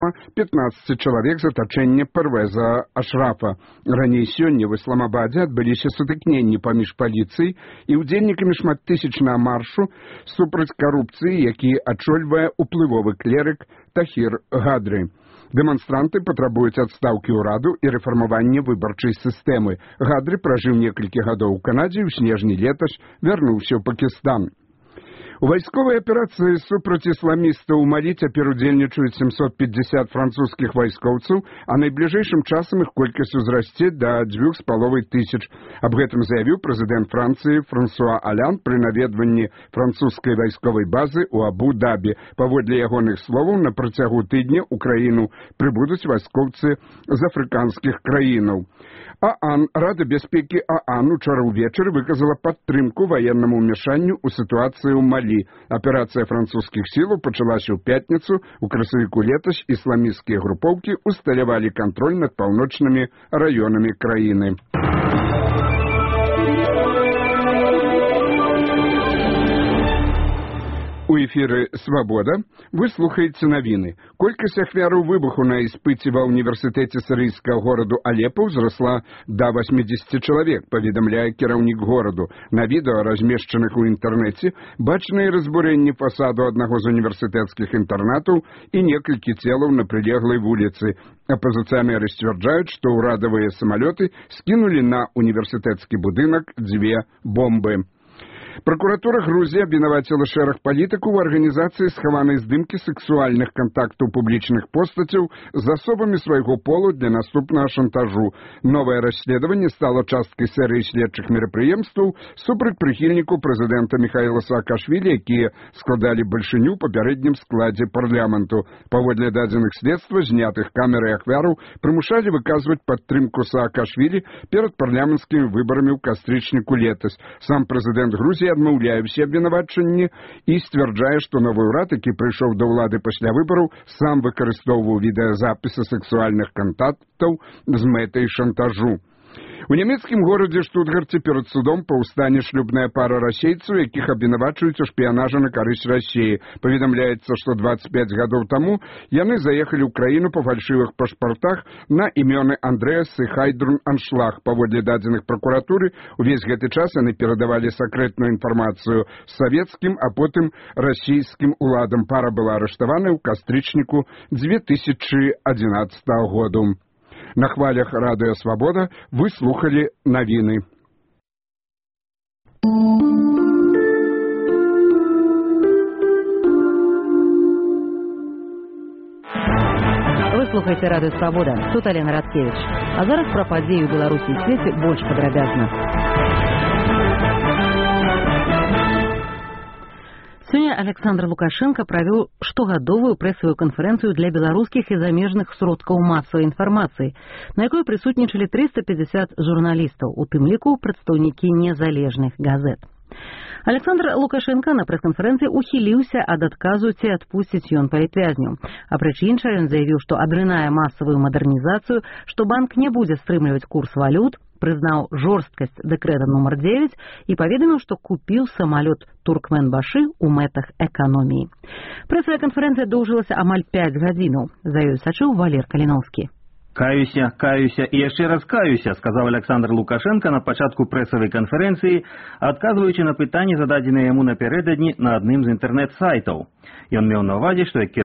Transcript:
15 чалавек затачэння Парвеза Ашрафа. Раней сёння в Исламабаде адбыліся сутыкненні паміж паліцыяй і ўдзельнікамі шматтысячнага маршу супраць карупцыі, які ачольвае уплывовы клерык Тахір Гадры. Дэманстранты патрабуюць адстаўкі ўраду і рэфармавання выбарчай сістэмы. Гадры пражыў некалькі гадоў у Канадзе і ў снежні летась вярнуўся ў Пакістан. У вайсковай аперацыі супраць ісламістаў у Малі цяпер удзельнічаюць 750 французскіх вайскоўцаў, а найбліжэйшым часам іх колькасць узрасце да 2500. Аб гэтым заявіў прэзідэнт Францыі Франсуа Алянд пры наведванні французскай вайсковай базы ў Абу-Дабі. Паводле ягоных словаў, на працягу тыдня ў краіну прыбудуць вайскоўцы з афрыканскіх краінаў. ААН, Рада бяспекі ААН учора ўвечары выказала падтрымку ваеннаму ўмяшанню ў сітуацыю ў Малі. Аперацыя французскіх сілаў пачалася ў пятніцу. У красавіку летась ісламісцкія групоўкі усталявалі кантроль над паўночнымі раёнамі краіны. У эфіры «Свабода» вы слухаеце навіны. Колькасць ахвяраў выбуху на іспыце ва ўніверсітэце сірыйскага гораду Алепа ўзрасла да 80 чалавек, паведамляе кіраўнік гораду. На відэо, размешчаных у інтэрнэце, бачныя разбурэнні фасаду аднаго з універсітэцкіх інтэрнатаў і некалькі целаў на прылеглай вуліцы. Апазіцыянеры сцвярджаюць, што ўрадавыя самалёты скінулі на універсітэцкі будынак 2 бомбы. Прокуратура Грузии абвінаваціла шэраг палітыкаў у арганізацыі схаванай здымкі сексуальных кантактаў публічных постацяў з асобамі свайго полу для наступнага шантажу. Новае расследаванне стало часткай серыі следчых мерапрыемстваў супраць прыхільнікаў прэзідэнта Міхаіла Саакашвілі, якія складалі бальшыню ў папярэднім складзе парламенту. Паводле дадзеных следства, знятых камерай ахвяраў прымушалі выказваць падтрымку Саакашвілі перад парламенцкімі выбарамі ў кастрычніку летась. Сам прэзідэнт Грузіі адмаўляе ўсе абвінавачанні і сцвярджае, што новы ўрад, які прыйшоў да ўлады пасля выбараў, сам выкарыстоўваў відэазапісы сексуальных кантактаў з мэтай шантажу. У нямецкім горадзе Штутгарце перад судом паўстане шлюбная пара расейцаў, якіх абвінавачваюць у шпіянажы на карысць Расіі. Паведамляецца, што 25 гадоў таму яны заехалі ў краіну па фальшывых пашпартах на імёны Андрэас і Хайдрун Аншлаг. Паводле дадзеных пракуратуры, увесь гэты час яны перадавалі сакрэтную інфармацыю савецкім, а потым расійскім уладам. Пара была арыштаваная ў кастрычніку 2011 году. На хвалях Радыё Свабода вы слухали навіны. Вы слухаеце Радыё Свабода. Тут Алена Радкевіч. А зараз пра падзеі ў Беларусі і свеце больш падрабязна. Сёння Александр Лукашенко правёў штогадовую прэсавую канферэнцыю для беларускіх і замежных сродкаў масавай інфармацыі, на якой прысутнічалі 350 журналістаў, у тым ліку прадстаўнікі незалежных газет. Александр Лукашенко на прэс-канферэнцыі ухіліўся ад адказу, ці адпусціць ён палітвязню. Апроч іншага, ён заявіў, што адрынае масавую мадэрнізацыю, што банк не будзе стрымліваць курс валют, прызнаў жорсткасць дэкрэта нумар 9 і паведаміў, што купіў самалёт Туркменбашы ў мэтах эканоміі. Прэсавая канферэнцыя доўжылася амаль 5 гадзінаў. За ёй сачыў Валер Каліноўскі. Каюся і яшчэ раз каюся, сказаў Александр Лукашенко на пачатку прэсавай канферэнцыі, адказваючы на пытанні, зададзеныя яму напярэдадні на адным з інтэрнэт-сайтаў. Ён меў на ўвазе, што як